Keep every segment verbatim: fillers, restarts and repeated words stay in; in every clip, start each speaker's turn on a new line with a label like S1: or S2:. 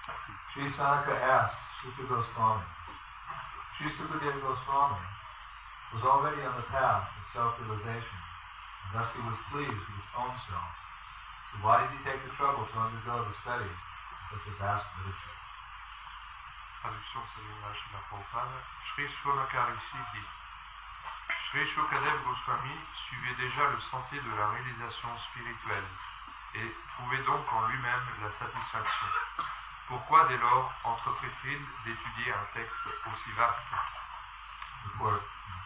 S1: Sri Sanaka asked Shuka Goswami. Sri Sukadeva Goswami was already on the path of self-realization, and thus he was pleased with his own self. So why did he take the trouble to undergo the study of such a vast literature?
S2: Traduction selon Srila Prabhupada. Sri Shonakarishi dit: Sri Shukadev Goswami suivait déjà le sentier de la réalisation spirituelle et trouvait donc en lui-même la satisfaction. Pourquoi dès lors entreprit-il d'étudier un texte aussi vaste?
S1: Before,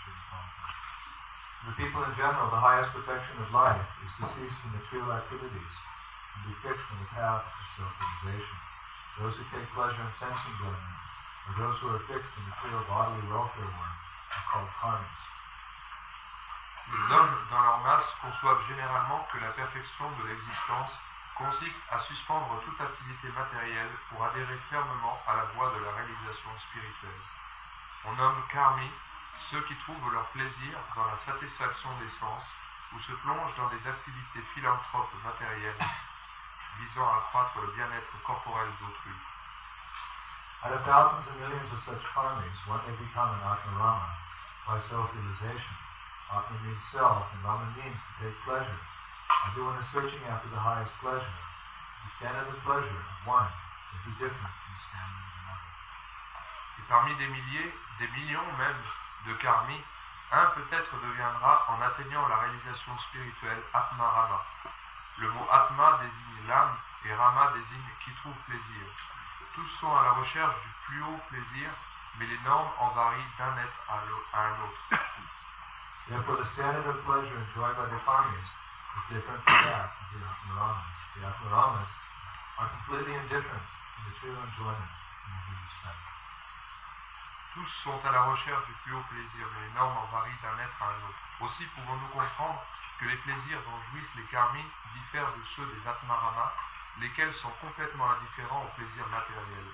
S1: the people in general, the highest perfection of life is to cease from material activities and be fixed on the path of self-realization. Those who take pleasure in sense enjoyment, or those who are fixed in material bodily welfare work, are called karmis.
S2: Les hommes, dans leur masse, conçoivent généralement que la perfection de l'existence consiste à suspendre toute activité matérielle pour adhérer fermement à la voie de la réalisation spirituelle. On nomme karmi ceux qui trouvent leur plaisir dans la satisfaction des sens ou se plongent dans des activités philanthropes matérielles visant à accroître le bien-être corporel d'autrui.
S1: Out of thousands and millions of such karmis, one may become an Atmarama by self-realization. Atma means self, and Rama means to take pleasure. Everyone is searching after the highest pleasure. The standard of pleasure of one will be different from the standard of another.
S2: Et parmi des milliers, des millions même de karmis, un peut-être deviendra, en atteignant la réalisation spirituelle, Atma Rama. Le mot Atma désigne l'âme et Rama désigne qui trouve plaisir. Tous sont à la recherche du plus haut plaisir, mais les normes en varient d'un être à un autre.
S1: Therefore, the standard of pleasure enjoyed by the karmis is different from that of the Atmaramas. The Atmaramas are completely indifferent to material enjoyment in every respect.
S2: Tous sont à la recherche du plus haut plaisir, mais les normes en varient d'un être à un autre. Aussi pouvons-nous comprendre que les plaisirs dont jouissent les karmis diffèrent de ceux des Atmaramas, lesquels sont complètement indifférents aux plaisirs matériels.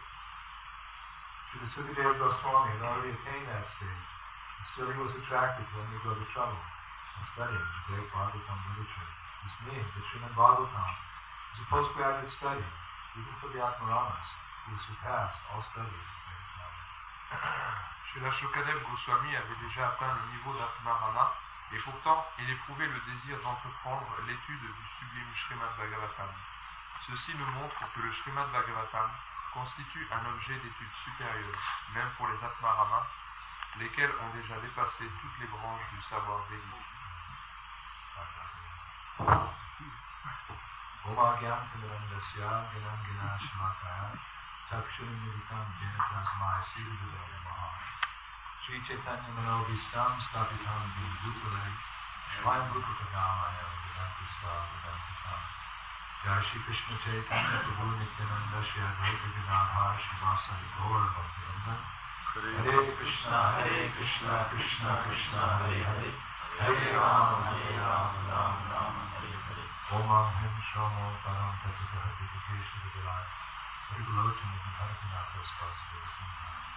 S1: Srila Sukadeva Goswami had already attained that stage, and still he was attracted to undergo the trouble of studying the great Bhagavatam literature. This means that Srimad Bhagavatam is a postgraduate study, even for the Atmaramas, who surpassed all studies of great knowledge.
S2: Srila Shukadev Goswami avait déjà atteint le niveau d'Atmarama, et pourtant il éprouvait le désir d'entreprendre l'étude du sublime Srimad Bhagavatam. Ceci nous montre que le Srimad Bhagavatam constitue un objet d'étude supérieure, même pour les Atmaramas, lesquels ont déjà dépassé toutes les branches du savoir védique.
S1: Sri Chaitanya Manovistam Stapitam Bhutale Swayam Bhutakagamaya Vedanti Sva Vedantitam Jai Shri Krishna Chaitanya Prabhu Nityananda Shri Advaita Gadadhar Shivasari Gaur Bhaktivinoda Hare Krishna Hare Krishna Krishna Krishna Hare Hare Hare Rama Hare Rama Rama Rama Hare Hare Om Him Shamo Param Tatata Hadikatesha Vidalat Hare Gulochana Bharatanato Spasya.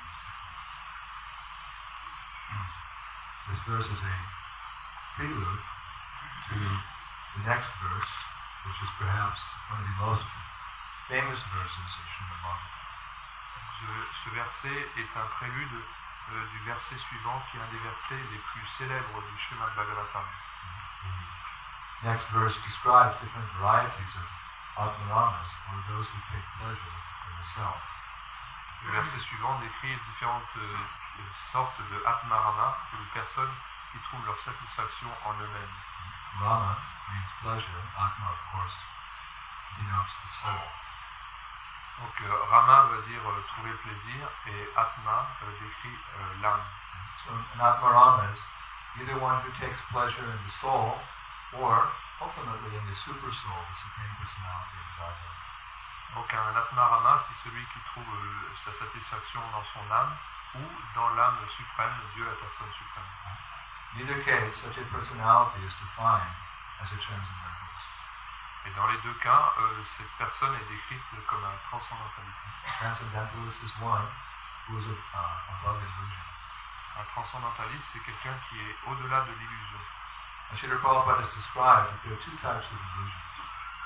S1: This verse is a prelude to the next verse, which is perhaps one of the most famous verses of Srimad Bhagavatam.
S2: Ce, ce verset est un prélude euh, du verset suivant, qui est un des versets les plus célèbres du Srimad Bhagavatam.
S1: The next verse describes different varieties of Atmaramas, or those who take pleasure in the self.
S2: Le verset suivant décrit différentes euh, sortes de Atmarama, de personnes qui trouvent leur satisfaction en eux-mêmes.
S1: Rama means pleasure. Atma, of course, denotes the soul.
S2: Donc euh, Rama veut dire euh, trouver le plaisir, et Atma euh, décrit euh, l'âme.
S1: So an Atmarama is either one who takes pleasure in the soul, or ultimately in the super soul, the Supreme Personality of Godhead.
S2: Donc un Atmarama, c'est celui qui trouve euh, sa satisfaction dans son âme, ou dans l'âme suprême, Dieu la personne suprême.
S1: In either case, such a personality is defined as a transcendentalist.
S2: Et dans les deux cas, euh, cette personne est décrite comme un transcendentaliste.
S1: A transcendentalist is one who is uh, above illusion.
S2: Un transcendentaliste, c'est quelqu'un qui est au-delà de l'illusion.
S1: And Srila Prabhupada has described that there are two types of illusion.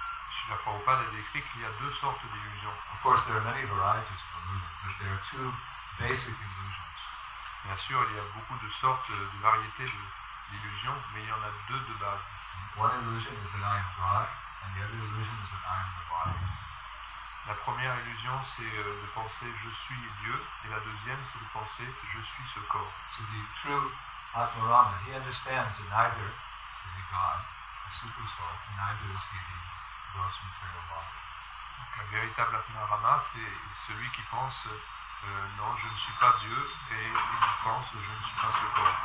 S2: Srila Prabhupada a décrit qu'il y a deux sortes d'illusions.
S1: Of course, there are many varieties of illusions, but there are two basic illusions.
S2: Bien sûr, il y a beaucoup de sortes, de variétés de- d'illusions, mais il y en a deux de base.
S1: One illusion is that I am God, and the other illusion is that I am the body.
S2: La première illusion, c'est euh, de penser je suis Dieu, et la deuxième, c'est de penser je suis ce corps.
S1: So the true Atmarama, he understands that neither is he God, the super soul, and neither is he the gross material body.
S2: Donc, un véritable Atmarama, c'est celui qui pense euh, non, je ne suis pas Dieu, et il pense je ne suis pas ce corps.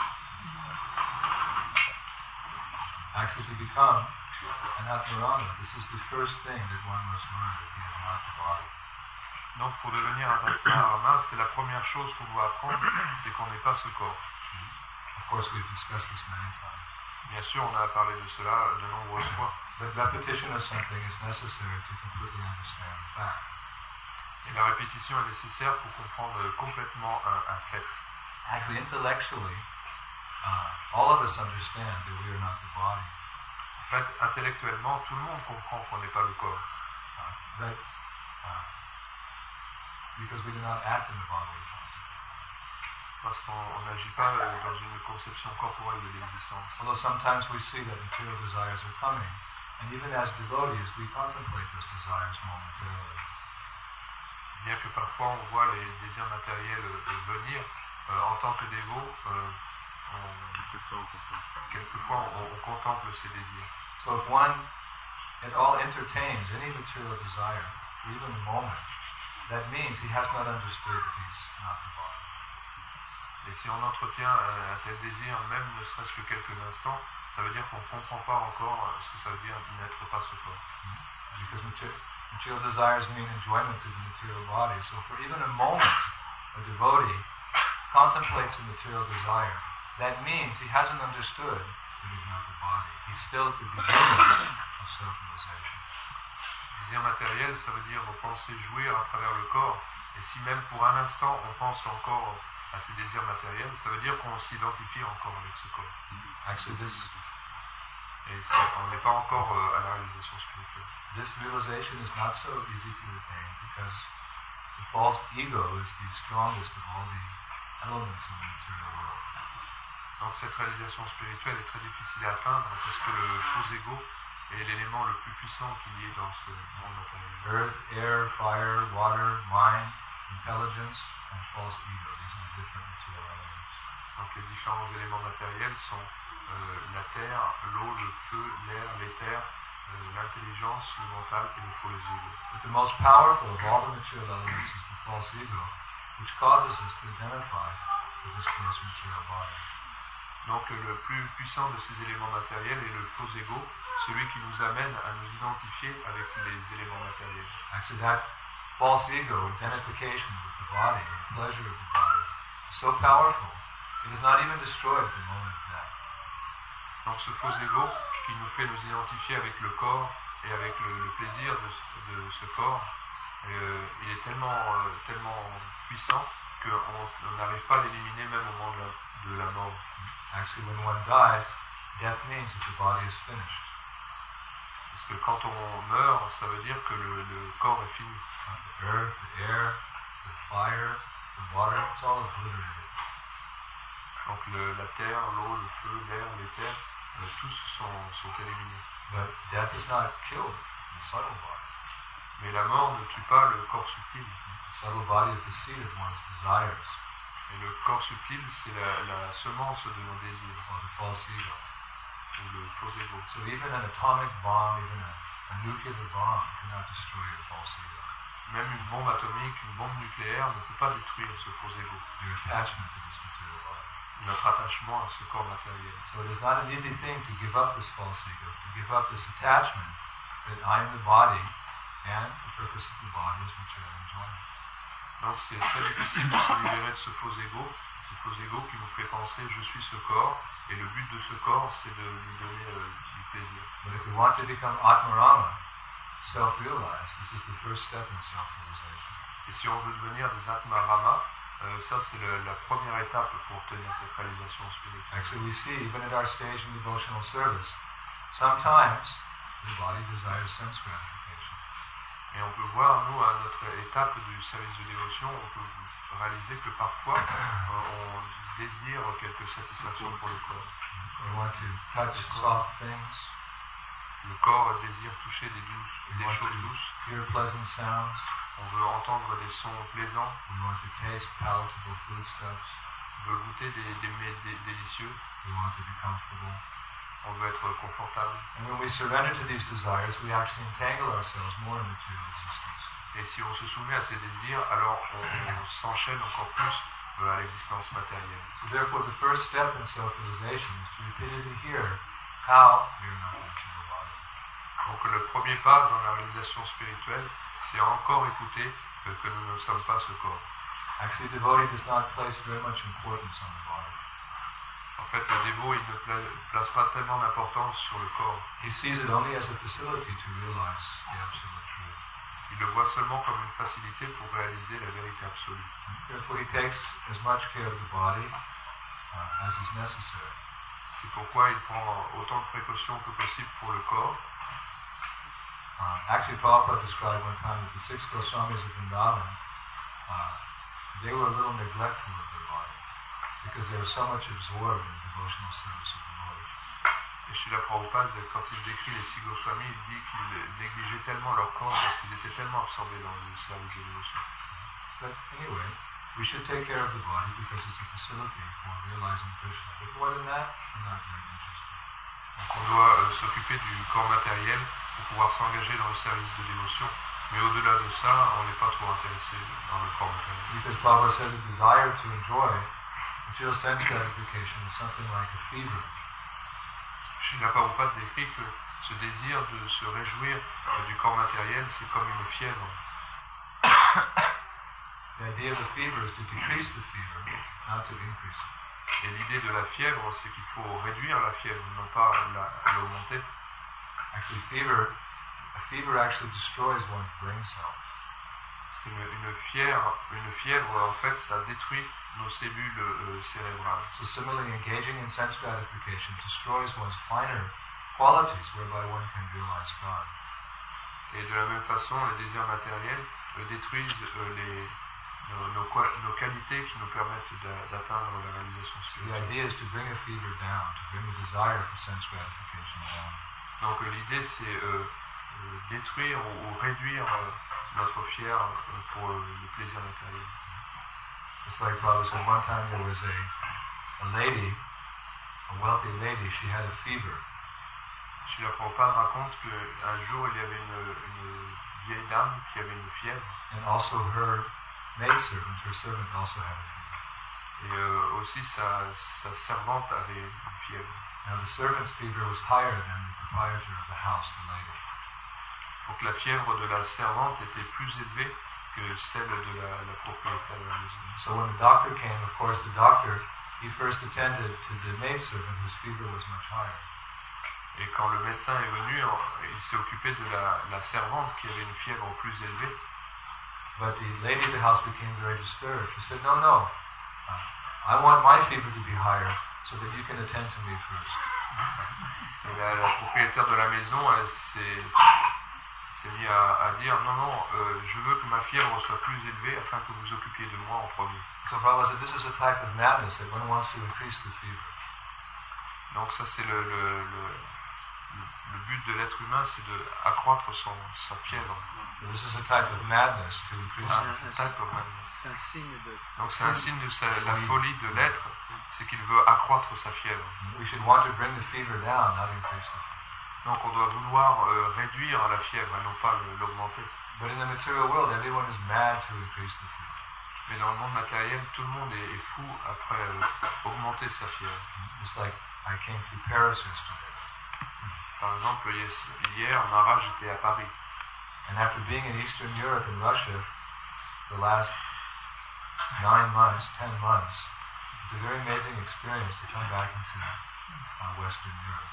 S1: Actually, to become an Atmarama, this is the first thing that one must learn, that he is not the body.
S2: Donc pour devenir un Atmarama, c'est la première chose qu'on doit apprendre, c'est qu'on n'est pas ce corps.
S1: Of course, we've discussed this many times.
S2: Bien sûr, on a parlé de cela de nombreuses fois.
S1: But repetition of something is necessary to completely understand the fact.
S2: Et la répétition est nécessaire pour comprendre complètement un, un fait.
S1: Actually, intellectually, uh, all of us understand that we are not the body.
S2: En fait, intellectuellement, tout le monde comprend qu'on n'est pas le corps.
S1: Uh, that, uh, because we do not act in the bodily concept.
S2: Parce qu'on n'agit pas euh, dans une conception corporelle de l'existence.
S1: Although sometimes we see that material desires are coming, and even as devotees, we contemplate those desires momentarily.
S2: Bien que parfois on voit les désirs matériels euh, venir, euh, en tant que dévot, euh, on, quelquefois on, on contemple ces désirs.
S1: So if one at all entertains any material desire, for even a moment, that means he has not understood that he's not the body.
S2: Et si on entretient un, un tel désir, même ne serait-ce que quelques instants, ça veut dire qu'on ne comprend pas encore ce que ça veut dire n'être pas ce corps.
S1: Because material, material desires mean enjoyment of the material body. So for even a moment, a devotee contemplates a material desire. That means he hasn't understood that he's not the body. He's still at the beginning of self-realization.
S2: Désir matériel, ça veut dire penser jouir à travers le corps. Et si même pour un instant on pense encore à ces désirs matériels, ça veut dire qu'on s'identifie encore avec ce corps.
S1: Actually, this
S2: Et c'est- on n'est pas encore euh, à la réalisation spirituelle.
S1: this realization is not so easy to attain because the false ego is the strongest of all the elements in the material world.
S2: Donc cette réalisation spirituelle est très difficile à atteindre parce que le faux ego est l'élément le plus puissant qu'il y ait dans ce monde matériel.
S1: Earth, air, fire, water, mind, intelligence, and false ego. These are the different material elements.
S2: Donc les différents éléments matériels sont euh, la terre, l'eau, le feu, l'air, l'éther, euh, l'intelligence, le mental et le faux ego.
S1: But the most powerful of all the material elements is the false ego, which causes us to identify with this gross material body.
S2: Donc le plus puissant de ces éléments matériels est le faux ego, celui qui nous amène à nous identifier avec les éléments matériels.
S1: Actually, that false ego, identification with the body, and pleasure of the body, is so powerful, it is not even destroyed at the moment of death.
S2: Donc ce faux ego qui nous fait nous identifier avec le corps et avec le, le plaisir de, ce- de ce corps, euh, il est tellement, euh, tellement puissant qu'on on n'arrive pas à l'éliminer même au moment de la, de la mort.
S1: Actually, when one dies, death means that the body is finished.
S2: Parce que quand on meurt, ça veut dire que le, le corps est fini.
S1: The earth, the air, the fire, the water, it's all obliterated.
S2: Donc le- la terre, l'eau, le feu, l'air, l'éther, euh, tous sont, sont éliminés.
S1: But death does not kill the subtle body.
S2: Mais la mort ne tue pas le corps subtil.
S1: The subtle body is the seed of one's desires,
S2: Et le corps subtil, c'est la, la semence de nos désirs,
S1: or the false ego.
S2: ou le faux ego.
S1: So even an atomic bomb, even a, a nuclear bomb, cannot destroy your false ego.
S2: Même une bombe atomique, une bombe nucléaire ne peut pas détruire ce faux ego,
S1: Your attachment to this material body.
S2: notre attachement à ce corps matériel.
S1: So it is not an easy thing to give up this false ego, to give up this attachment that I am the body, and the purpose of the body is material enjoyment.
S2: Donc c'est très difficile de se libérer de ce faux ego, ce faux ego qui nous fait penser je suis ce corps, et le but de ce corps c'est de lui donner euh, du plaisir.
S1: But if we want to become Atmarama, self-realized, this is the first step in self-realization.
S2: Et si on veut devenir des Atmarama, euh, ça c'est le- la première étape pour obtenir cette réalisation spirituelle.
S1: Actually, we see, even at our stage in devotional service, sometimes the body desires sense gratification.
S2: Et on peut voir, nous, à notre étape du service de dévotion, on peut réaliser que parfois, euh, on désire quelques satisfactions pour le corps.
S1: We want to touch soft things.
S2: Le corps désire toucher des, douces,
S1: We
S2: des
S1: want
S2: choses
S1: to
S2: douces.
S1: hear pleasant sounds.
S2: On veut entendre des sons plaisants.
S1: We want to taste palatable foodstuffs.
S2: On veut goûter des, des mets dé- délicieux.
S1: We want to be comfortable.
S2: On veut être confortable.
S1: And when we surrender to these desires, we actually entangle ourselves more in material existence.
S2: Et si on se soumet à ces désirs, alors on, on s'enchaîne encore plus euh, à l'existence matérielle.
S1: So therefore, the first step in self-realization is to repeatedly hear how we are not the material body.
S2: Donc le premier pas dans la réalisation spirituelle, c'est encore écouter que, que nous ne sommes pas ce corps.
S1: Actually, the devotee does not place very much importance on the body.
S2: En fait, le dévot, il ne pla- place pas tellement d'importance sur le corps.
S1: He sees it only as a facility to realize the absolute truth.
S2: Il le voit seulement comme une facilité pour réaliser la vérité absolue.
S1: Therefore, he takes as much care of the body uh, as is necessary.
S2: C'est pourquoi il prend autant de précautions que possible pour le corps.
S1: Uh, actually, Prabhupada described one time that the six Goswamis of Vrindavan, uh, they were a little neglectful of their body because they were so much absorbed in the devotional service of the Lord.
S2: Et Srila Prabhupada, quand il décrit les six Goswamis, il dit qu'ils négligeaient tellement leur corps parce qu'ils étaient tellement absorbés dans le service de dévotion.
S1: But anyway, we should take care of the body because it's a facility for realizing Krishna. But more than that, I'm not very interested.
S2: Donc on doit euh, s'occuper du corps matériel pour pouvoir s'engager dans le service de dévotion. Mais au-delà de ça, on n'est pas trop intéressé dans le corps matériel.
S1: Because Prabhupada said the desire to enjoy material sense gratification is something like a fever.
S2: Srila Prabhupada décrit que ce désir de se réjouir euh, du corps matériel, c'est comme une fièvre.
S1: The idea of the fever is to decrease the fever, not to increase it.
S2: Et l'idée de la fièvre, c'est qu'il faut réduire la fièvre, non pas la- l'augmenter.
S1: Actually, fever, a fever actually destroys one's brain cells.
S2: Une, une, fièvre, une fièvre, en fait, ça détruit nos cellules euh, cérébrales.
S1: So similarly, engaging in sense gratification destroys one's finer qualities whereby one can realize God.
S2: Et de la même façon, les désirs matériels euh, détruisent euh, les, nos, nos, nos qualités qui nous permettent d'a- d'atteindre la réalisation
S1: So the
S2: spirituelle.
S1: idea is to bring a fever down, to bring the desire for sense gratification down.
S2: Donc euh, l'idée, c'est euh, euh, détruire ou, ou réduire euh, notre fièvre euh, pour euh, le plaisir matériel.
S1: It's like Prabhupada said, one time there was a, a lady, a wealthy lady, she had a fever.
S2: Srila Prabhupada raconte qu'un jour, il y avait une, une vieille dame qui avait une fièvre.
S1: And also her maidservant, her servant also had a fever.
S2: Et euh, aussi, sa, sa servante avait une fièvre.
S1: Now the servant's fever was higher than the proprietor of the house, the lady.
S2: Donc la fièvre de la servante était plus élevée que celle de la, la propriétaire de la maison.
S1: So when the doctor came, of course, the doctor, he first attended to the maidservant whose fever was much higher.
S2: Et quand le médecin est venu, il s'est occupé de la, la servante qui avait une fièvre plus élevée.
S1: But the lady of the house became very disturbed. She said, no, no, uh, I want my fever to be higher so that you can attend to me first.
S2: Et la, la propriétaire de la maison, elle s'est, s'est mise à, à dire, non, non, euh, je veux que ma fièvre soit plus élevée afin que vous occupiez de moi en premier.
S1: So Prabhupada said, this is a type of madness that one wants to increase the fever.
S2: Donc ça, c'est le, le, le, le but de l'être humain, c'est d'accroître son, sa fièvre.
S1: This is a type of madness to increase
S2: Ah,
S1: the
S2: type of madness.
S3: C'est un signe de...
S2: Donc c'est un signe de sa, la folie de l'être, c'est qu'il veut accroître sa fièvre.
S1: We should want to bring the fever down, not increase the fever.
S2: Donc on doit vouloir euh, réduire la fièvre et non pas le- l'augmenter.
S1: But in the material world, everyone is mad to increase the fever.
S2: Mais dans le monde matériel, tout le monde est, est fou après euh, augmenter sa fièvre.
S1: It's like I came through Paris yesterday.
S2: Par exemple, hier, hier Maharaj était à Paris.
S1: And after being in Eastern Europe and Russia the last nine months, ten months, it's a very amazing experience to come back into uh, Western Europe.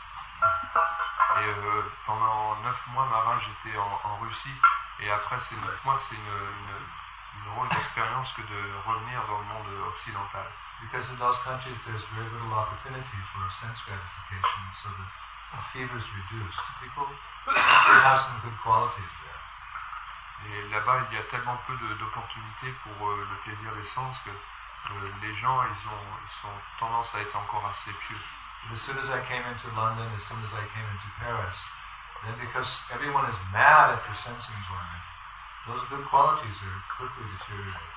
S2: Et euh, pendant neuf mois, Maharaj était en, en Russie. Et après ces neuf mois, c'est une, une, une drôle d'expérience que de revenir dans le monde occidental.
S1: Because in those countries there's very little opportunity for sense gratification, so the, the fever is reduced. People they have some good qualities there.
S2: Et là-bas, il y a tellement peu de- d'opportunités pour euh, le plaisir des sens que euh, les gens, ils ont, ils ont tendance à être encore assez pieux.
S1: As soon as I came into London, as soon as I came into Paris, then because everyone is mad at the sense enjoyment, those good qualities are quickly deteriorating.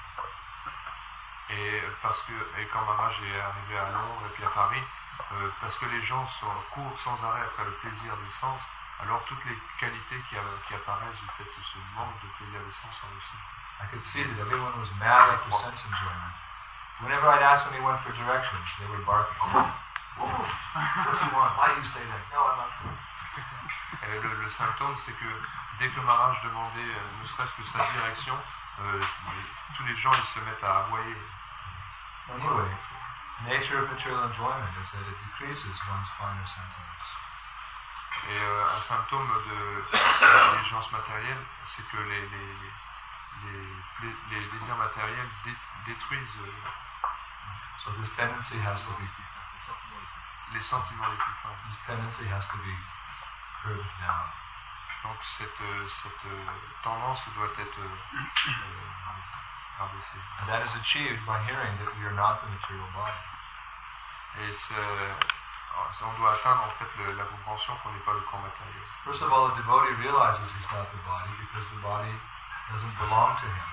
S2: Et parce que, et quand Maharaj est arrivé à Londres et puis à Paris, euh, parce que les gens sont, courent sans arrêt après le plaisir des sens, alors toutes les qualités qui, a- qui apparaissent du fait de ce manque de plaisir des sens sont aussi.
S1: I could see that everyone was mad at the sense enjoyment. Whenever I'd ask anyone for directions, they were barking. What do you want? Why do you say that? No, I'm not.
S2: Et le, le symptôme, c'est que dès que Maharaj demandait euh, ne serait-ce que sa direction, euh, tous les gens ils se mettent à aboyer.
S1: Anyway, nature of material enjoyment is that it decreases one's finer sentiments.
S2: Et euh, un symptôme de l'intelligence matérielle, c'est que les, les, les, les, les désirs matériels dé, détruisent euh,
S1: So this tendency has to be
S2: les sentiments les plus fins.
S1: this tendency has to be curbed down.
S2: Donc cette, euh, cette euh, tendance doit être euh, euh, rabaissée.
S1: And that is achieved by hearing that we are not the material body.
S2: Et on doit atteindre en fait le, la compréhension qu'on n'est pas le corps matériel.
S1: First of all, the devotee realizes he's not the body because the body doesn't belong to him.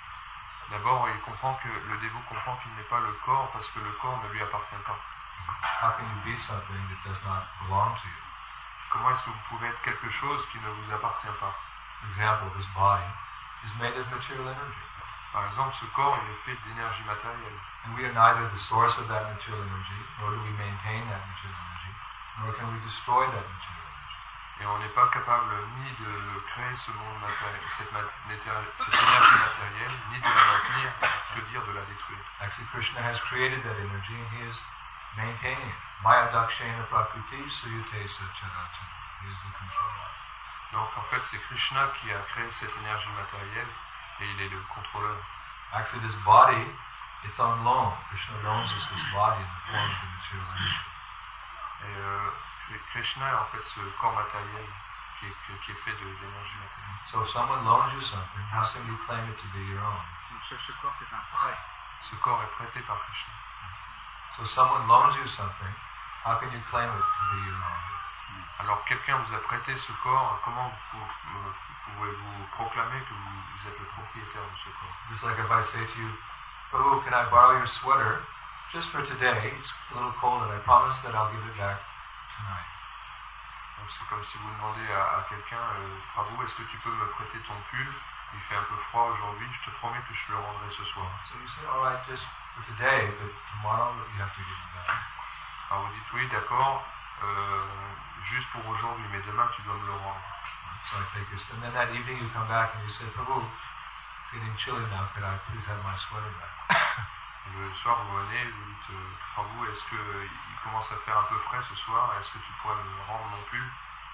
S2: D'abord, il comprend que le dévot comprend qu'il n'est pas le corps parce que le corps ne lui appartient pas.
S1: How can you be something that does not belong to you?
S2: Comment est-ce que vous pouvez être quelque chose qui ne vous appartient pas?
S1: For example, this body is made of material energy.
S2: Par exemple, ce corps il est fait d'énergie matérielle.
S1: And we are neither the source of that material energy, nor do we maintain that material energy, nor can we destroy that material energy.
S2: Et on n'est pas capable ni de créer ce monde matériel, cette, mat- cette énergie matérielle, ni de la maintenir, que dire de la détruire.
S1: Actually, Krishna has created that energy and he is maintaining it. Maya dakshena prakriti suyute sacharatana. He is the controller.
S2: Donc en fait, c'est Krishna qui a créé cette énergie matérielle et il est le contrôleur.
S1: Actually, this body, it's on loan. Krishna loans us this body in the form of the material energy.
S2: Et euh, Krishna est en fait ce corps matériel qui est, qui est fait de, d'énergie matérielle.
S1: So if someone loans you something, how can you claim it to be your own?
S3: Ce, ce corps c'est un prêt.
S2: Ce corps est prêté par Krishna.
S1: So if someone loans you something, how can you claim it to be your own?
S2: Alors quelqu'un vous a prêté ce corps, comment vous pouvez-vous proclamer que vous, vous êtes le propriétaire de ce corps?
S1: Just like if I say to you, Prabhu, can I borrow your sweater just for today? It's a little cold and I promise that I'll give it back tonight.
S2: Donc c'est comme si vous demandez à, à quelqu'un, euh, Prabhu, est-ce que tu peux me prêter ton pull? Il fait un peu froid aujourd'hui, je te promets que je te le rendrai ce soir.
S1: So you say, all right, just for today, but tomorrow you have to give it back.
S2: Alors vous dites oui, d'accord, euh, juste pour aujourd'hui, mais demain tu dois me le rendre.
S1: So I take this, and then that evening you come back and you say, Prabhu, it's getting chilly now, could I please have my sweater back?
S2: Le soir vous venez, vous dites, euh, Prabhu, est-ce qu'il commence à faire un peu frais ce soir, est-ce que tu pourrais me rendre mon pull?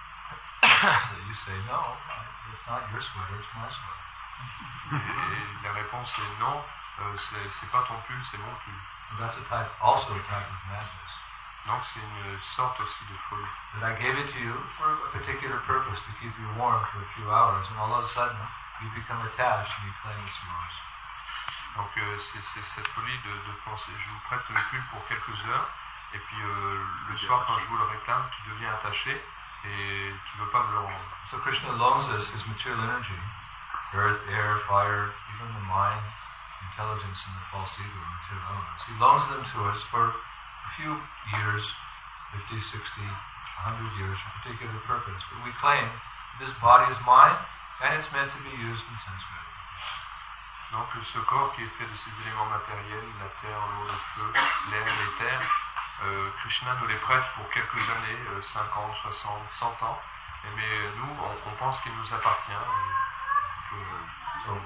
S1: So you say, no, it's not your sweater, it's my sweater.
S2: Et, et la réponse est non, euh, c'est, c'est pas ton pull, c'est mon pull.
S1: And that's a type, also a type of madness.
S2: Donc c'est une sorte aussi de folie.
S1: That I gave it to you for a particular purpose, to keep you warm for a few hours, and all of a sudden you become attached and you claim it's yours.
S2: Donc euh, c'est, c'est cette folie de, de penser, je vous prête le pull pour quelques heures, et puis euh, le soir quand je vous le réclame, tu deviens attaché, et tu ne veux pas me le rendre.
S1: So Krishna loans us his material energy, earth, air, fire, even the mind, intelligence, and the false ego, material elements. He loans them to us for a few years, fifty, sixty, one hundred years, for a particular purpose. But we claim this body is mine, and it's meant to be used in sense gratification.
S2: Donc ce corps qui est fait de ces éléments matériels, la terre, l'eau, le feu, l'air et l'éther, euh, Krishna nous les prête pour quelques années, euh, cinquante, soixante, cent ans, et mais nous, on, on pense qu'il nous appartient, et que,
S1: So,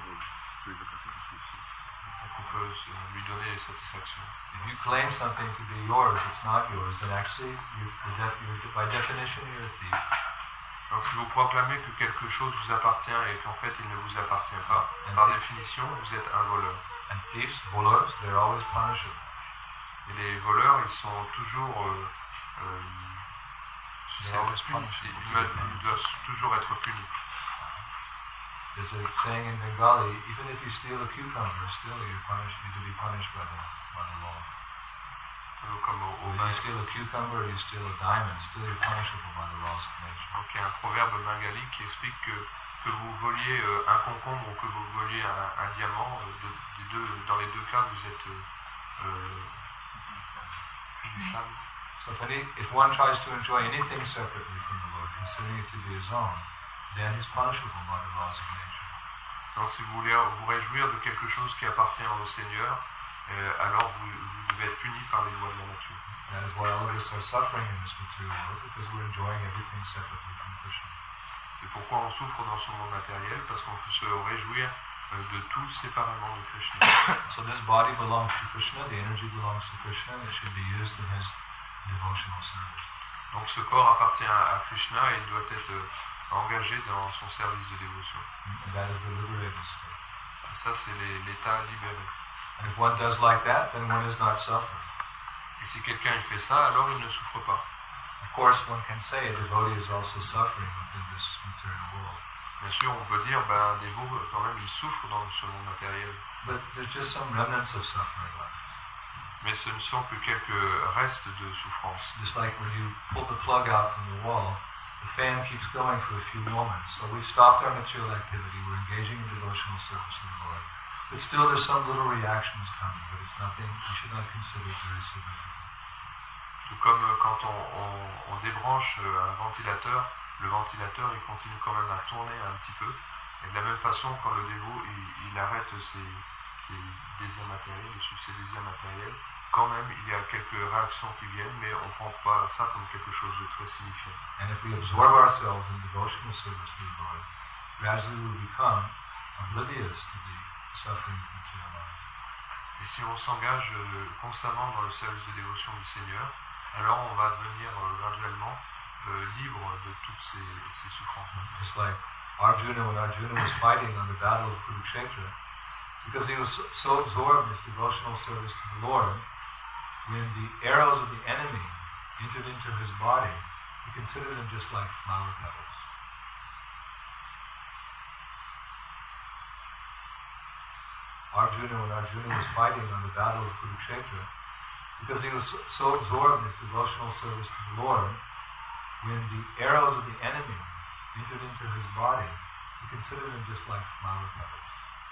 S2: qu'on peut lui donner satisfaction.
S1: if you claim something to be yours, it's not yours, then actually, you're, you're, by definition, you're a thief.
S2: Donc si vous proclamez que quelque chose vous appartient et qu'en fait il ne vous appartient pas, par définition, vous êtes un voleur.
S1: And thieves, voleurs, they're always punishable.
S2: Et les voleurs, ils sont toujours... Euh, euh,
S1: They're always punishable.
S2: ils, ils doivent toujours être punis.
S1: There's a saying in Bengali, even if you steal a cucumber, still you're punished, you're to be punished by the, by the law.
S2: Euh, Comme au, au
S1: If you steal a cucumber or you steal a diamond, still you're punishable by the laws of nature.
S2: Donc il y a un proverbe bengali qui explique que, que vous voliez euh, un concombre ou que vous voliez un, un diamant, euh, de, des deux, dans les deux cas vous êtes euh, euh, punissable.
S1: So if, any, if one tries to enjoy anything separately from the Lord, considering it to be his own, then he's punishable by the laws of nature.
S2: Donc si vous voulez vous réjouir de quelque chose qui appartient au Seigneur, euh, alors vous, vous devez être puni par les lois de la nature.
S1: That is why all of us are suffering in this material world, because we're enjoying everything separately from Krishna.
S2: C'est pourquoi on souffre dans ce monde matériel, parce qu'on peut se réjouir euh, de tout séparément de Krishna.
S1: So this body belongs to Krishna, the energy belongs to Krishna, and it should be used in his devotional service.
S2: Donc ce corps appartient à Krishna et il doit être euh, engagé dans son service de dévotion.
S1: And that is the liberated state.
S2: Et ça, c'est les- l'état libéré.
S1: And if one does like that, then one is not suffering.
S2: Et si quelqu'un il fait ça, alors il ne souffre pas.
S1: Of course, one can say a devotee is also suffering within this material world.
S2: Bien sûr, on peut dire, ben, un dévot, quand même, il souffre dans ce monde matériel.
S1: But there's just some remnants of suffering left.
S2: Mais ce ne sont que quelques restes de souffrance.
S1: Just like when you pull the plug out from the wall, the fan keeps going for a few moments. So we've stopped our material activity, we're engaging in devotional service to the Lord. But still there's some little reactions coming, but it's nothing, you should not consider it very significant.
S2: Tout comme euh, quand on, on, on débranche euh, un ventilateur, le ventilateur il continue quand même à tourner un petit peu. Et de la même façon, quand le dévot il, il arrête ses, ses désirs matériels, il suit ses désirs matériels, quand même il y a quelques réactions qui viennent, mais on ne prend pas ça comme quelque chose de très signifiant.
S1: And if we absorb ourselves in devotional service to the Lord, gradually we become oblivious to the suffering of material life.
S2: Et si on s'engage euh, constamment dans le service de dévotion du Seigneur, alors on va devenir euh, graduellement euh, libre de toutes ces, ces souffrances.
S1: Just like Arjuna, when Arjuna was fighting on the battle of Kurukshetra, because he was so- so absorbed in his devotional service to the Lord, when the arrows of the enemy entered into his body, he considered them just like flower petals. Arjuna, when Arjuna was fighting on the battle of Kurukshetra, because he was so, so absorbed in his devotional service to the Lord, when the arrows of the enemy entered into his body, he considered them just like flower petals.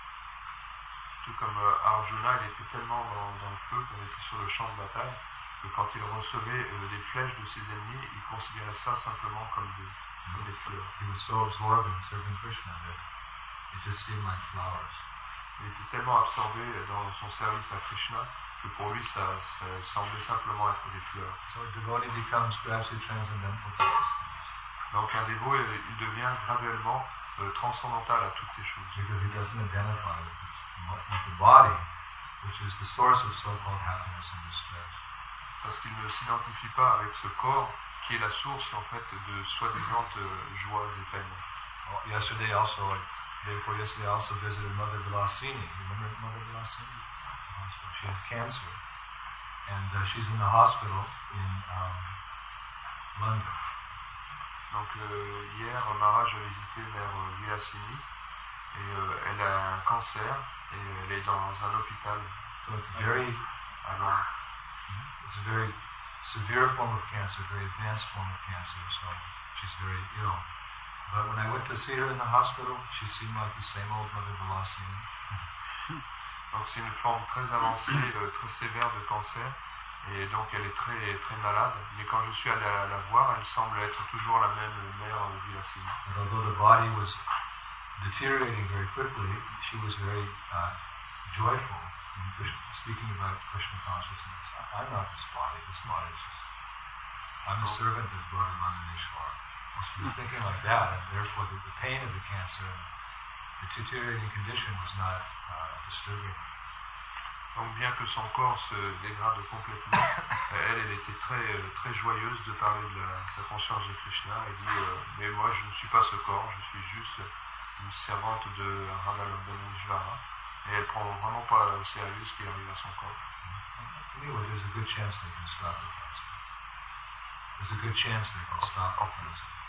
S2: Tout comme euh, Arjuna, il était tellement dans, dans le feu, qu'on était sur le champ de bataille, que quand il recevait euh, des flèches de ses ennemis, il considérait ça simplement comme des, comme des fleurs.
S1: He was so absorbed in serving Krishna that it just seemed like flowers.
S2: Il était tellement absorbé dans son service à Krishna que pour lui, ça, ça semblait simplement être des fleurs.
S1: So a devotee becomes gradually transcendental to these things,
S2: Donc un dévot, il il devient graduellement euh, transcendantal à toutes ces choses.
S1: because he doesn't identify with, this, with the body, which is the source of so-called happiness and distress.
S2: Parce qu'il ne s'identifie pas avec ce corps qui est la source en fait de soi-disant euh, joie et peine.
S1: Well, yesterday also, like, day before yesterday, I also visited Mother Vilasini. Remember Mother Vilasini? She has cancer, and uh, she's in the hospital in um, London.
S2: Donc euh, hier, Mara, j'ai visité vers euh, Vilasini et euh, elle a un cancer et elle est dans un hôpital
S1: So it's a very,
S2: à Londres.
S1: it's a very severe form of cancer, very advanced form of cancer. So she's very ill. But when I went to see her in the hospital, she seemed like the same old Mother Vilasini.
S2: Donc c'est une forme très avancée, euh, très sévère de cancer et donc elle est très très malade. Mais quand je suis allé la, la voir, elle semble être toujours la même mère euh, Vilasini.
S1: And although the body was deteriorating very quickly, she was very uh, joyful in Krishna, speaking about Krishna consciousness. I'm not this body, this body is just, I'm a servant of Lord Mandaneshwar. She was thinking like that, and therefore the, the pain of the cancer, the deteriorating condition was not uh, disturbing.
S2: Donc bien que son corps se dégrade complètement, elle, elle était très très joyeuse de parler de la, sa conscience de Krishna et dit euh, mais moi je ne suis pas ce corps, je suis juste une servante de Radha-Mandaneshvara et elle prend vraiment pas au sérieux ce qui arrive à son corps.
S1: Anyway, there's a good chance they can stop the cancer. There's a good chance they can stop the cancer.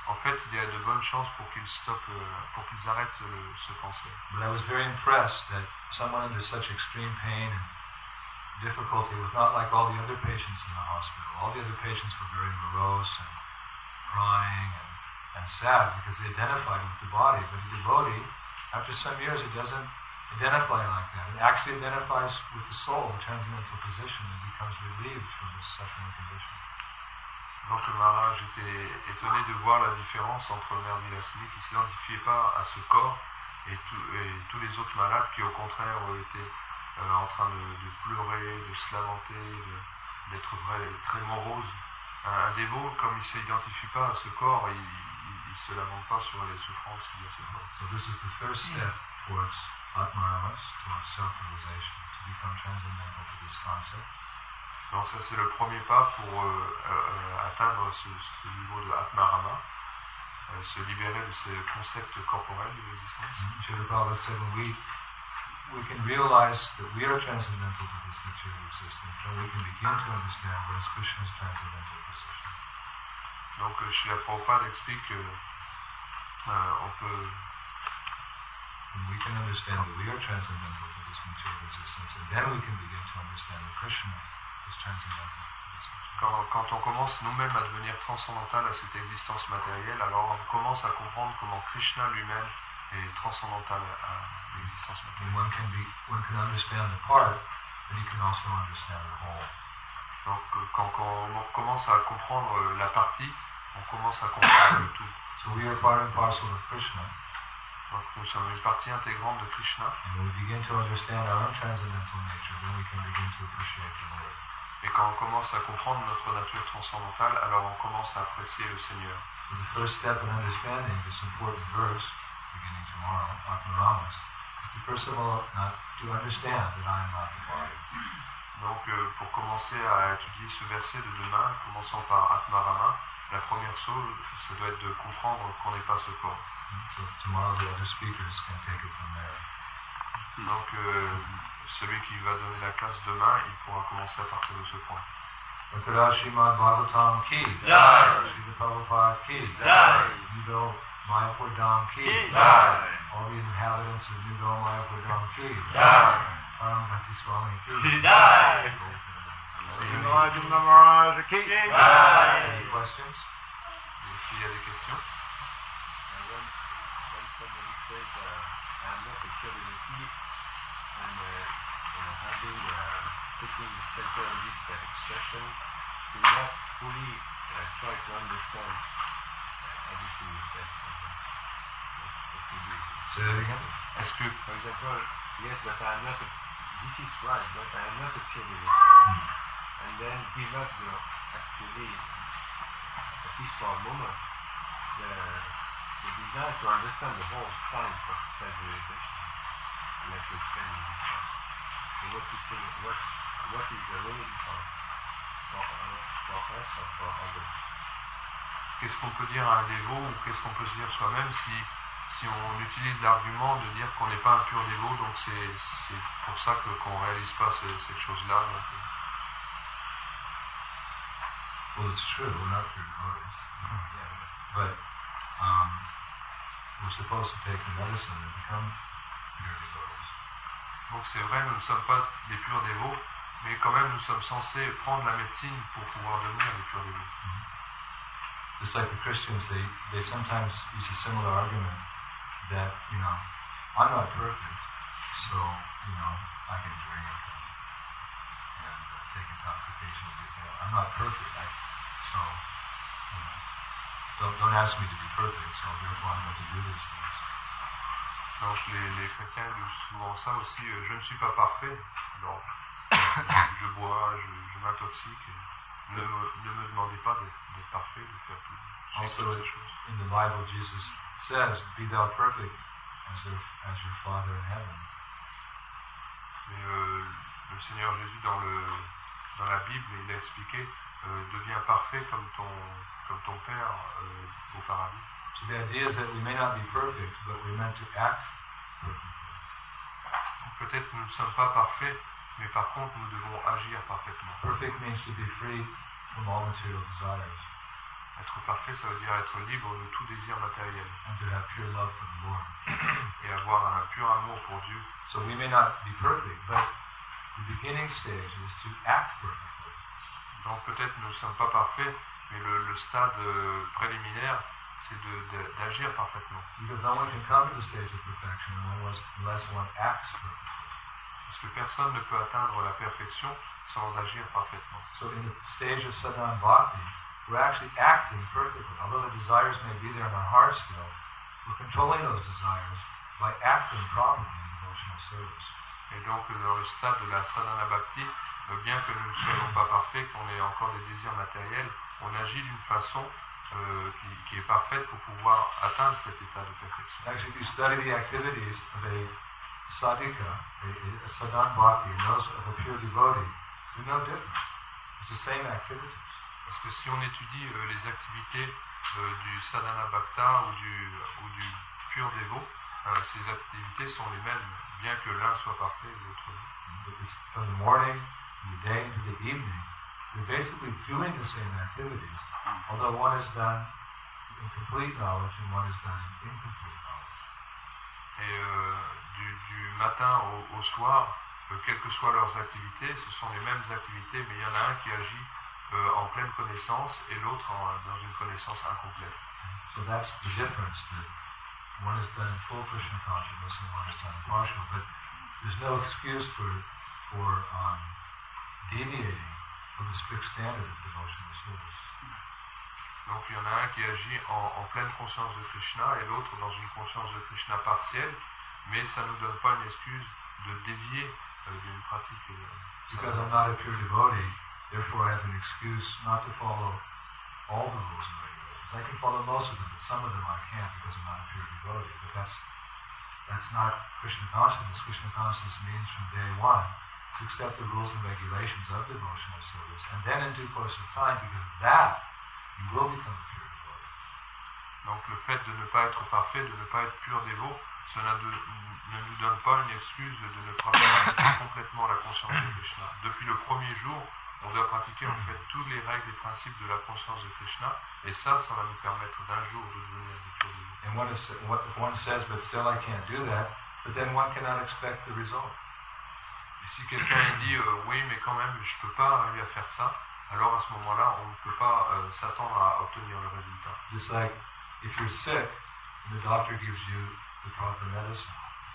S2: En fait, il y a de bonnes chances pour qu'ils stoppent, euh, pour qu'ils arrêtent le, ce cancer.
S1: But I was very impressed that someone under such extreme pain and difficulty was not like all the other patients in the hospital. All the other patients were very morose and crying and, and sad because they identified with the body. But a devotee, after some years, he doesn't identify like that. It actually identifies with the soul, the transcendental position, and becomes relieved from this suffering condition.
S2: Donc le Maharaj était étonné de voir la différence entre le maire Vilasini qui ne s'identifiait pas à ce corps et, tout, et tous les autres malades qui au contraire étaient euh, en train de, de pleurer, de se lamenter, d'être vrai, très morose. Un, un dévot, comme il ne s'identifie pas à ce corps, il ne se lamente pas sur les souffrances qu'il y a à ce corps.
S1: So this is the first step towards Atmaramas, towards self-realization, to become transcendental to this concept.
S2: Donc ça c'est le premier pas pour euh, euh, atteindre ce, ce niveau de Atmarama, euh, se libérer de ces concepts corporels de l'existence.
S1: Srila Prabhupada said when we, we can realize that we are transcendental to this material existence, then we can begin to understand what is Krishna's transcendental position.
S2: Donc euh, Srila Prabhupada explique que euh, on peut...
S1: And we can understand that we are transcendental to this material existence, and then we can begin to understand that Krishna is transcendental to this material.
S2: Quand, quand on commence nous-mêmes à devenir transcendantal à cette existence matérielle, alors on commence à comprendre comment Krishna lui-même est transcendantal à l'existence matérielle.
S1: And one can be, one can understand the part, and you can also understand the whole.
S2: Donc euh, quand, quand on commence à comprendre euh, la partie, on commence à comprendre le tout.
S1: So we are part and parcel of Krishna.
S2: Donc nous sommes une partie intégrante de Krishna.
S1: And when we begin to understand our own transcendental nature, then we can begin to appreciate the Lord.
S2: Et quand on commence à comprendre notre nature transcendantale, alors on commence à apprécier le Seigneur.
S1: So the first step in understanding this important verse, beginning tomorrow, Atmaramas, is to first of all not to understand that I am not the body.
S2: Donc euh, pour commencer à étudier ce verset de demain, commençons par Atmarama, la première chose, ça doit être de comprendre qu'on n'est pas ce corps.
S1: So tomorrow the other speakers can take it from there.
S2: Donc euh, celui qui va donner la classe demain, il pourra commencer à partir de ce point.
S1: Bhattara Srimad Bhagavatam ki,
S4: Jai.
S1: Srila Prabhupada ki,
S4: Jai.
S1: Nudo Mayapur Dham ki,
S4: Jai.
S1: all the inhabitants of Nudo Mayapur Dham ki,
S4: Jai.
S1: Param Bhakti Swami ki.
S4: Jai.
S3: Srimad Maharaj ki.
S4: Jai.
S1: Any questions?
S2: S'il y a des questions?
S5: When, when somebody says, uh, I'm not a curiosity, and uh, uh, having, uh, taking center of this uh, expression, do not fully uh, try to understand uh, everything you said. What, what to do.
S1: Say that again.
S2: Est-ce que
S5: For example, yes, but I'm not a, this is right, but I'm not a curiosity.
S1: Hmm.
S5: And then give up the, actually, at least for a moment, the, the desire to understand the whole science of self-realization, like we explained in this class. So what to think, what, what is the remedy for, for, uh, for us or for others?
S2: qu'est-ce qu'on peut dire à un dévot ou qu'est-ce qu'on peut se dire soi-même si, si on utilise l'argument de dire qu'on n'est pas un pur dévot, donc c'est, c'est pour ça que, qu'on ne réalise pas ce, cette chose-là. Donc, euh.
S1: Well, it's true, we're not pure devotees.
S5: Yeah.
S1: But um, we're supposed to take the medicine and become pure devotees.
S2: Donc c'est vrai, nous ne sommes pas des purs dévots, mais quand même nous sommes censés prendre la médecine pour pouvoir devenir des purs dévots.
S1: Mm-hmm. Just like the Christians, they, they sometimes use a similar argument that, you know, I'm not perfect, so, you know, I can drink and, and uh, take intoxication. You know, I'm not perfect, I, so, you know, don't, don't ask me to be perfect, so therefore I'm going to do these things.
S2: Donc les, les chrétiens disent souvent ça aussi, euh, je ne suis pas parfait, alors je bois, je, je m'intoxique, ne me, ne me demandez pas d'être, d'être parfait, de faire tout.
S1: Also, in the Bible, Jesus says, "Be thou perfect as, their, as your Father in heaven."
S2: Mais euh, le Seigneur Jésus, dans, le, dans la Bible, il a expliqué, euh, deviens parfait comme ton, comme ton Père euh, au paradis.
S1: So the idea is that we may not be perfect, but we're meant to act perfectly.
S2: Donc peut-être nous ne sommes pas parfaits, mais par contre nous devons agir parfaitement.
S1: Perfect means to be free from all material desires.
S2: Être parfait, ça veut dire être libre de tout désir matériel
S1: and to have pure love for the Lord.
S2: et avoir un pur amour pour Dieu.
S1: So we may not be perfect, but the beginning stage is to act perfectly.
S2: Donc peut-être nous ne sommes pas parfaits, mais le, le stade euh, préliminaire, c'est de, de, d'agir parfaitement.
S1: Because no one can come to the stage of perfection unless, unless one acts perfectly.
S2: Parce que personne ne peut atteindre la perfection sans agir parfaitement.
S1: So in the stage of sadhana bhakti, we're actually acting perfectly. Although the desires may be there in our heart still, we're controlling those desires by acting properly in devotional service.
S2: Et donc dans le stade de la sadhana bhakti, bien que nous ne soyons pas parfaits, qu'on ait encore des désirs matériels, on agit d'une façon euh, qui, qui est parfaite pour pouvoir atteindre cet état de perfection.
S1: Actually, if you study the activities of a sadhika, a, a sadhana bhakti, and those of a pure devotee, there's no difference. It's the same activities.
S2: Parce que si on étudie euh, les activités euh, du sadhana bhakta ou du, ou du pur dévot, euh, ces activités sont les mêmes, bien que l'un soit parfait et l'autre non.
S1: It's from the morning, from the day to the evening, we're basically doing the same activities, although one is done in complete knowledge and one is done in incomplete knowledge.
S2: Et euh, du, du matin au, au soir, euh, quelles que soient leurs activités, ce sont les mêmes activités, mais il y en a un qui agit euh, en pleine connaissance et l'autre en, dans une connaissance incomplète.
S1: So that's the difference, that one is done in full Krishna consciousness and one is done in partial, but there's no excuse for, for um, deviating from the strict standard of devotional service.
S2: Donc il y en a un qui agit en, en pleine conscience de Krishna et l'autre dans une conscience de Krishna partielle, mais ça ne nous donne pas une excuse de dévier euh, d'une pratique. Euh,
S1: Because I'm not a pure devotee, therefore I have an excuse not to follow all the rules and regulations. I can follow most of them, but some of them I can't because I'm not a pure devotee. But that's that's not Krishna consciousness. Krishna consciousness means from day one to accept the rules and regulations of devotional service, and then in due course of time, because of that, you will become a pure devotee.
S2: Donc le fait de ne pas être parfait, de ne pas être pur dévot, cela de, ne nous donne pas une excuse de ne pas pratiquer complètement la conscience de Krishna. Depuis le premier jour, on doit pratiquer en fait toutes les règles et principes de la conscience de Krishna, et ça, ça va nous permettre d'un jour de devenir des purs dévots.
S1: And one, is, what one says, but still I can't do that, but then one cannot expect the result.
S2: Et si quelqu'un dit euh, oui, mais quand même, je ne peux pas arriver à faire ça, alors à ce moment-là, on ne peut pas euh, s'attendre à obtenir le résultat.
S1: Just like if you're sick, and the doctor gives you the proper medicine.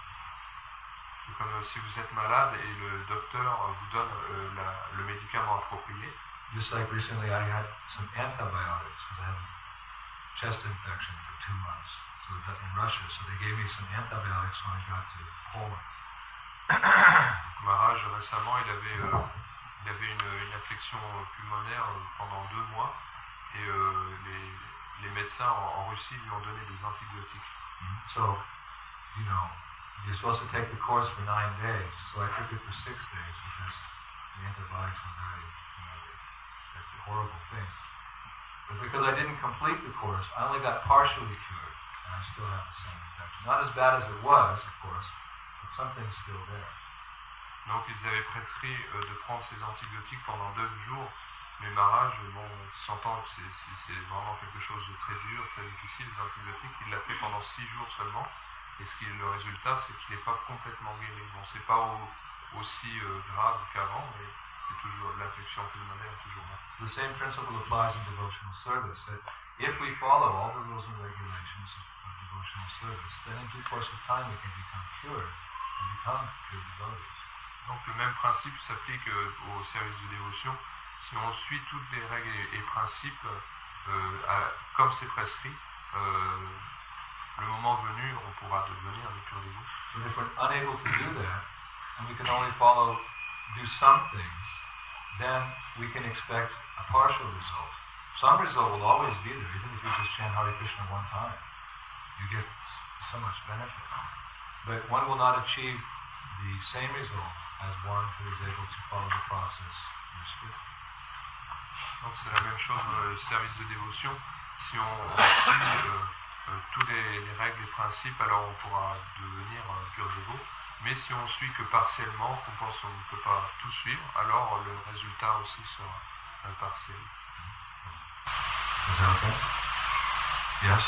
S2: C'est comme euh, si vous êtes malade et le docteur euh, vous donne euh, la, le médicament approprié.
S1: Just like recently I had some antibiotics because I had a chest infection for two months so that in Russia. So they gave me some antibiotics when I got to Poland.
S2: Maharaj, récemment, il avait, euh, il avait une, une affection pulmonaire euh, pendant deux mois et euh, les, les médecins en, en Russie lui ont donné des antibiotiques.
S1: Mm-hmm. So, you know, you're supposed to take the course for nine days. So I took it for six days because the antibiotics were very, you know, that's a horrible thing. But because I didn't complete the course, I only got partially cured, and I still have the same infection. Not as bad as it was, of course, but something's still there.
S2: Donc ils avaient prescrit euh, de prendre ces antibiotiques pendant deux jours, mais Maharaj, bon, sentant que c'est, c'est, c'est vraiment quelque chose de très dur, très difficile, les antibiotiques, il l'a fait pendant six jours seulement, et ce qui, le résultat, c'est qu'il n'est pas complètement guéri. Bon, c'est pas au, aussi euh, grave qu'avant, mais c'est toujours l'infection pulmonaire est toujours là.
S1: The same principle applies in devotional service, that if we follow all the rules and regulations of, of devotional service, then in due course of time we can become cured and become pure devotees.
S2: Donc le même principe s'applique euh, au service de dévotion. Si on suit toutes les règles et, et principes euh, à, comme c'est prescrit, euh, le moment venu, on pourra devenir des purs dévots.
S1: But if we're unable to do that, and we can only follow, do some things, then we can expect a partial result. Some result will always be there, even if you just chant Hare Krishna one time. You get so much benefit. But one will not achieve the same result as one who is able to follow the process more strictly.
S2: Donc c'est la même chose dans le service de dévotion. Si on, on suit euh, euh, tous les, les règles et principes, alors on pourra devenir un pur dévot. Mais si on suit que partiellement, qu'on pense qu'on ne peut pas tout suivre, alors le résultat aussi sera partielle.
S1: Is that okay? Yes?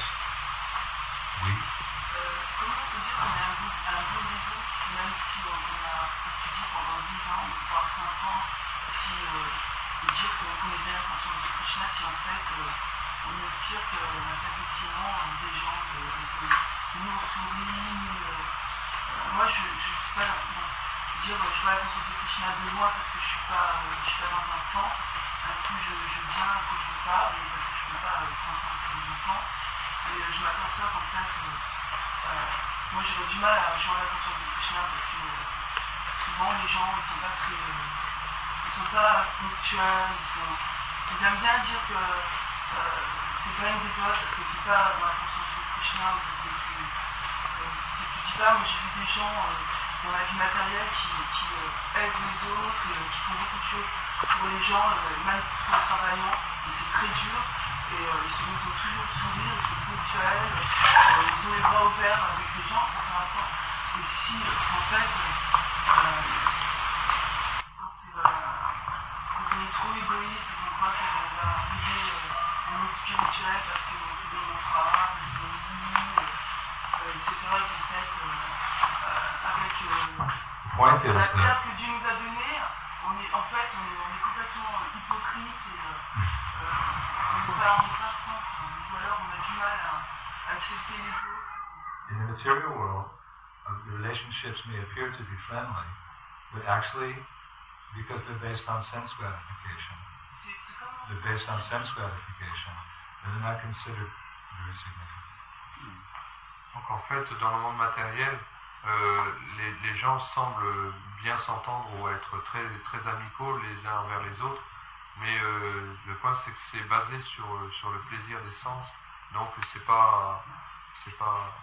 S1: Oui?
S6: Euh, comment on peut dire qu'on est un bon, un bon ego, même si on, on a étudié pendant dix ans, voire cinq ans, si euh, dire qu'on connaît bien la conscience de Krishna, si en fait euh, on est pire que effectivement des gens que ni on sourit, ni euh, moi je ne suis pas bon, dire je vois la conscience de Krishna de moi parce que je suis pas euh, je suis pas dans un temps, un coup je, je viens, un coup je veux pas, et parce que je peux pas euh, prendre ça en même temps. Et euh, je m'aperçois qu'en fait euh, euh, moi j'aurais du mal à jouer la conscience de Krishna parce que euh, souvent les gens ils sont pas très euh, ils sont pas ponctuels, ils, sont, ils aiment bien dire que euh, c'est pas une dévote parce que c'est pas dans la conscience de Krishna ou que c'est plus euh, c'est plus dis pas, moi j'ai vu des gens euh, dans la vie matérielle qui, qui euh, aident les autres et euh, qui font beaucoup de choses pour les gens, euh, même tout en travaillant, et c'est très dur. Et euh, ils, sont, ils ont toujours sourire, ils sont ponctuels, euh, ils ont les bras ouverts avec les gens, ça fait longtemps. Et si, en fait, euh, euh, quand, euh, quand on est trop égoïste, on croit qu'on va arriver euh, au monde spirituel parce qu'on fait des mantras, parce qu'on lit, euh, et cetera. Et qu'en fait, euh, euh, avec euh,
S1: point is
S6: la
S1: that
S6: terre que Dieu nous a donnée, on est, en fait, on est, on est complètement hypocrite et euh, euh, on n'est pas, on n'est pas franc, ou alors on a du mal à, à accepter les autres.
S1: in the material world, uh, the relationships may appear to be friendly, but actually, because they're based on sense gratification,
S6: C'est, c'est comme
S1: they're based on sense gratification, then they're not considered very significant.
S2: Donc en fait, dans le monde matériel, euh, les, les gens semblent bien s'entendre ou être très, très amicaux les uns envers les autres, mais euh, le point c'est que c'est basé sur, sur le plaisir des sens, donc c'est pas, c'est pas,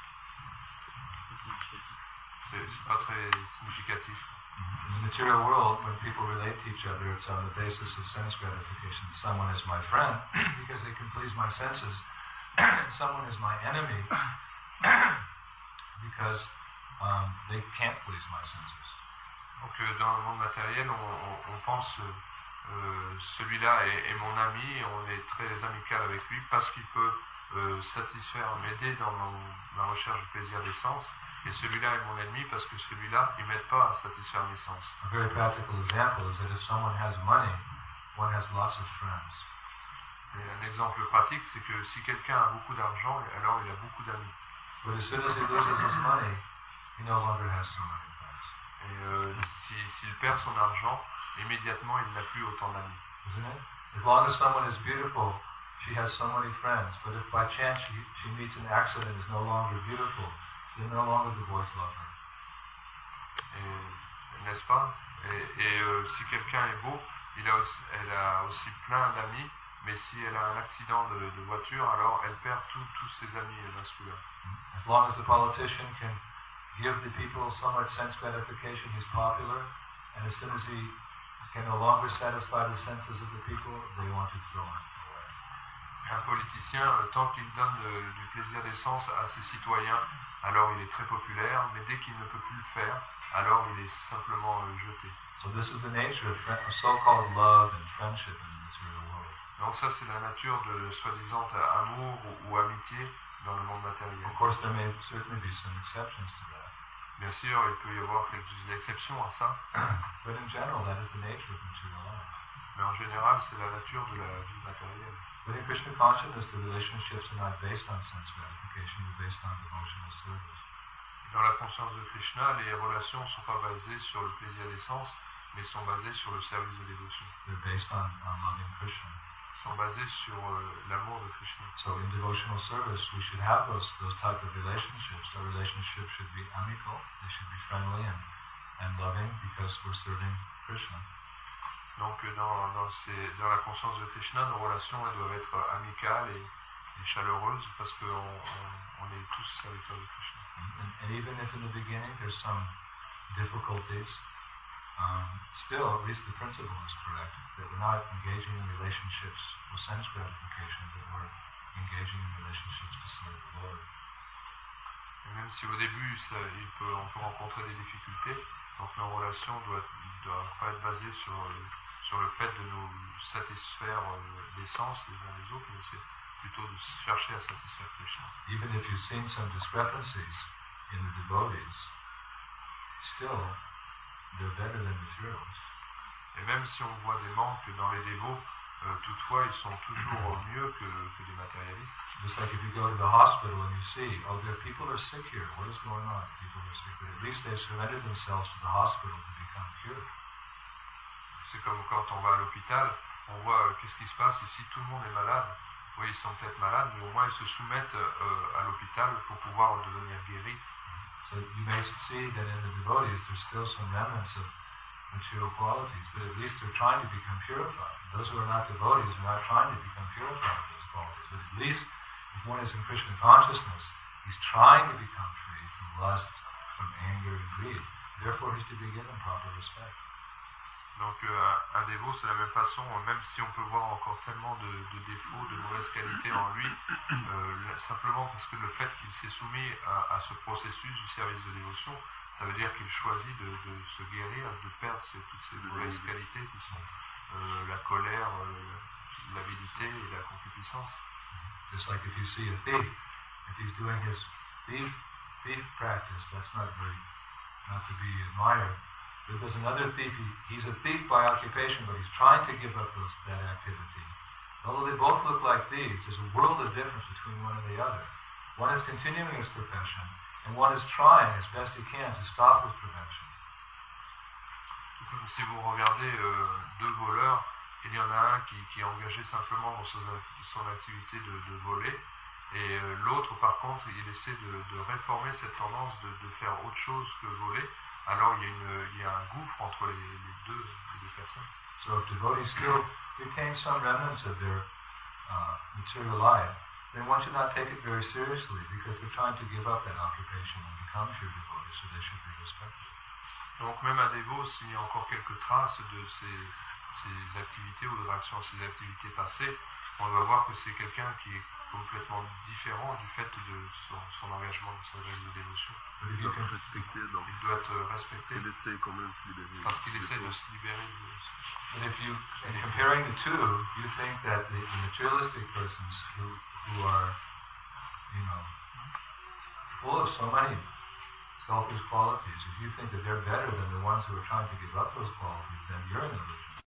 S2: c'est, c'est pas très significatif.
S1: In the material world, when people relate to each other, it's on the basis of sense gratification. Someone is my friend because they can please my senses, and someone is my enemy because um, they can't please my senses.
S2: Donc euh, dans le monde matériel, on, on, on pense euh, celui-là est, est mon ami, et on est très amical avec lui parce qu'il peut euh, satisfaire, m'aider dans mon, ma recherche du plaisir des sens, et celui-là est mon ennemi parce que celui-là il m'aide pas à satisfaire mes sens.
S1: A very practical example is that if someone has money, one has lots of friends.
S2: Et un exemple pratique, c'est que si quelqu'un a beaucoup d'argent, alors il a beaucoup d'amis.
S1: But as soon as he loses his money, he no longer has so many friends.
S2: Et euh, si, s'il perd son argent, immédiatement il n'a plus autant d'amis.
S1: Isn't it? As long as someone is beautiful, she has so many friends. But if by chance she, she meets an accident and is no longer beautiful, then no longer the boys love her.
S2: Et, n'est-ce pas? Et, et euh, si quelqu'un est beau, il a aussi, elle a aussi plein d'amis, mais si elle a un accident de, de voiture, alors elle perd tous ses amis masculins.
S1: As long as the politician can give the people so much sense gratification, he's popular, and as soon as he can no longer satisfy the senses of the people, they want to throw him away.
S2: Un politicien, euh, tant qu'il donne euh, du plaisir des sens à ses citoyens, alors il est très populaire, mais dès qu'il ne peut plus le faire, alors il est simplement euh, jeté.
S1: So this is the nature of, fri- of so-called love and friendship in the material world.
S2: Donc ça c'est la nature de soi-disant amour ou, ou amitié dans le monde matériel.
S1: Of course, there may certainly be some exceptions to that.
S2: Bien sûr, il peut y avoir quelques exceptions à ça,
S1: But in general, that is the nature of material life.
S2: mais en général c'est la nature de la vie matérielle.
S1: But in Krishna consciousness, the relationships are not based on sense gratification, they're based on devotional service.
S2: Dans la conscience de Krishna, les relations ne sont pas basées sur le plaisir des sens, mais sont basées sur le service de dévotion.
S1: They're based on, on loving Krishna.
S2: Sont basées sur euh, l'amour de Krishna.
S1: So in devotional service, we should have those, those type of relationships. Our relationships should be amical, they should be friendly and, and loving because we're serving Krishna.
S2: Donc dans, dans, ces, dans la conscience de Krishna, nos relations elles doivent être amicales et, et chaleureuses parce qu'on on, on est tous serviteurs de Krishna.
S1: And, and even if in the beginning there's some difficulties, um, still at least the principle is correct, that we're not engaging in relationships for sense gratification, but we're engaging in relationships to serve the Lord.
S2: Et même si au début ça, il peut, on peut rencontrer des difficultés, donc nos relations doivent, doivent pas être basées sur, sur le fait de nous satisfaire euh, les sens les uns les autres, mais c'est plutôt de chercher à satisfaire Krishna.
S1: Even if you've seen some discrepancies in the devotees, still they're better than materialists.
S2: Et même si on voit des manques dans les dévots, euh, toutefois ils sont toujours mieux que, que des matérialistes.
S1: Just like if you go to the hospital and you see, oh, there people are sick here. What is going on? People are sick, but at least they've surrendered themselves to the hospital to become cured.
S2: C'est comme quand on va à l'hôpital, on voit euh, qu'est-ce qui se passe ici, tout le monde est malade. Oui, ils sont peut-être malades, mais au moins ils se soumettent euh, à l'hôpital pour pouvoir devenir guéris.
S1: So you may see that in the devotees there's still some remnants of material qualities, but at least they're trying to become purified. Those who are not devotees are not trying to become purified of those qualities. But at least if one is in Krishna consciousness, he's trying to become free from lust, from anger and greed. Therefore he's to be given proper respect.
S2: Donc euh, un dévot, c'est de la même façon, même si on peut voir encore tellement de, de défauts, de mauvaises qualités en lui, euh, simplement parce que le fait qu'il s'est soumis à, à ce processus du service de dévotion, ça veut dire qu'il choisit de, de se guérir, de perdre ces, toutes ces mauvaises qualités qui sont euh, la colère, euh, l'avidité et la concupiscence.
S1: Just like if you see a thief, if he's doing his thief, thief practice, that's not very, not to be admired. If there's another thief, he, he's a thief by occupation, but he's trying to give up those, that activity. Although they both look like thieves, there's a world of difference between one and the other. One is continuing his profession, and one is trying as best he can to stop his profession.
S2: Si vous regardez euh, deux voleurs, il y en a un qui, qui est engagé simplement dans son, son activité de, de voler, et euh, l'autre, par contre, il essaie de, de réformer cette tendance de, de faire autre chose que voler. Alors il y a, une, il y a un gouffre entre les, les, deux, les deux personnes.
S1: So if devotees still retain some remnants of their uh, material life, then one should not take it very seriously because they're trying to give up that occupation and become true devotees, so they should be respected.
S2: Donc même un dévot, s'il y a encore quelques traces de ses, ses activités ou de réaction à ses activités passées, on va voir que c'est quelqu'un qui est complètement différent du fait de son, son engagement dans sa vie de dévotion.
S1: But if you can,
S4: respecté, donc
S2: Il doit être respecté
S4: il essaie quand même de se libérer.
S2: parce qu'il essaie de se libérer. De...
S1: but if you, in comparing the two, you think that the, the materialistic persons who, who are, you know, full of so many selfish qualities, if you think that they're better than the ones who are trying to give up those qualities, then you're in the illusion.